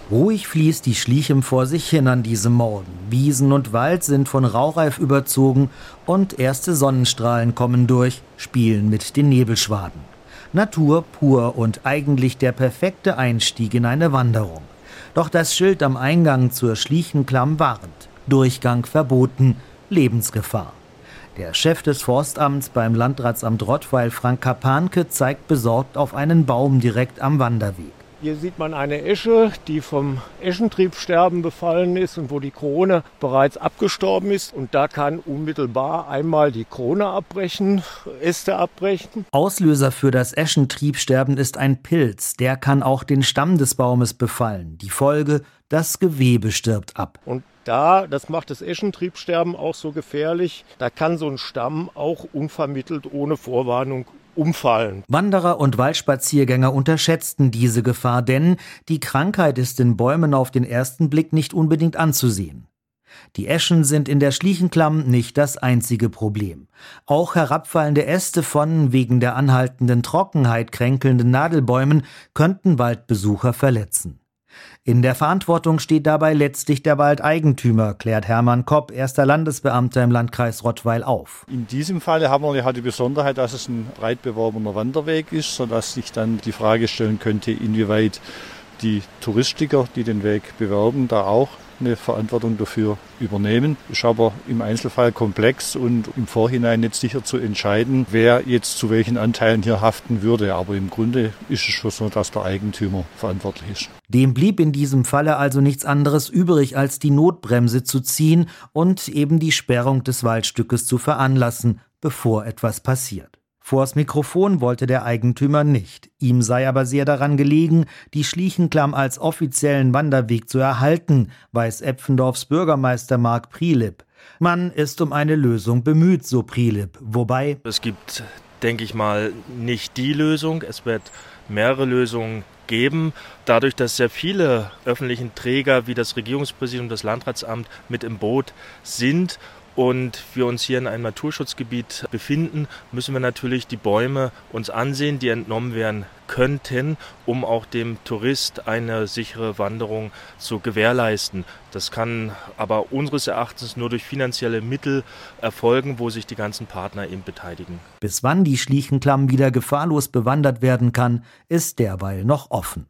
Ruhig fließt die Schliechem vor sich hin an diesem Morgen. Wiesen und Wald sind von Rauchreif überzogen und erste Sonnenstrahlen kommen durch, spielen mit den Nebelschwaden. Natur pur und eigentlich der perfekte Einstieg in eine Wanderung. Doch das Schild am Eingang zur Schliechenklamm warnt. Durchgang verboten, Lebensgefahr. Der Chef des Forstamts beim Landratsamt Rottweil, Frank Kapanke, zeigt besorgt auf einen Baum direkt am Wanderweg. Hier sieht man eine Esche, die vom Eschentriebsterben befallen ist und wo die Krone bereits abgestorben ist. Und da kann unmittelbar einmal die Krone abbrechen, Äste abbrechen. Auslöser für das Eschentriebsterben ist ein Pilz. Der kann auch den Stamm des Baumes befallen. Die Folge: das Gewebe stirbt ab. Und das macht das Eschentriebsterben auch so gefährlich. Da kann so ein Stamm auch unvermittelt ohne Vorwarnung umfallen. Wanderer und Waldspaziergänger unterschätzten diese Gefahr, denn die Krankheit ist in Bäumen auf den ersten Blick nicht unbedingt anzusehen. Die Eschen sind in der Schliechenklamm nicht das einzige Problem. Auch herabfallende Äste von wegen der anhaltenden Trockenheit kränkelnden Nadelbäumen könnten Waldbesucher verletzen. In der Verantwortung steht dabei letztlich der Waldeigentümer, klärt Hermann Kopp, erster Landesbeamter im Landkreis Rottweil, auf. In diesem Fall haben wir die Besonderheit, dass es ein breit beworbener Wanderweg ist, sodass sich dann die Frage stellen könnte, inwieweit die Touristiker, die den Weg bewerben, da auch eine Verantwortung dafür übernehmen. Ist aber im Einzelfall komplex und im Vorhinein nicht sicher zu entscheiden, wer jetzt zu welchen Anteilen hier haften würde. Aber im Grunde ist es schon so, dass der Eigentümer verantwortlich ist. Dem blieb in diesem Falle also nichts anderes übrig, als die Notbremse zu ziehen und eben die Sperrung des Waldstückes zu veranlassen, bevor etwas passiert. Vors Mikrofon wollte der Eigentümer nicht. Ihm sei aber sehr daran gelegen, die Schliechenklamm als offiziellen Wanderweg zu erhalten, weiß Epfendorfs Bürgermeister Marc Prielip. Man ist um eine Lösung bemüht, so Prielip. Wobei: Es gibt, denke ich mal, nicht die Lösung. Es wird mehrere Lösungen geben. Dadurch, dass sehr viele öffentliche Träger wie das Regierungspräsidium, das Landratsamt mit im Boot sind und wir uns hier in einem Naturschutzgebiet befinden, müssen wir natürlich die Bäume uns ansehen, die entnommen werden könnten, um auch dem Tourist eine sichere Wanderung zu gewährleisten. Das kann aber unseres Erachtens nur durch finanzielle Mittel erfolgen, wo sich die ganzen Partner eben beteiligen. Bis wann die Schliechenklamm wieder gefahrlos bewandert werden kann, ist derweil noch offen.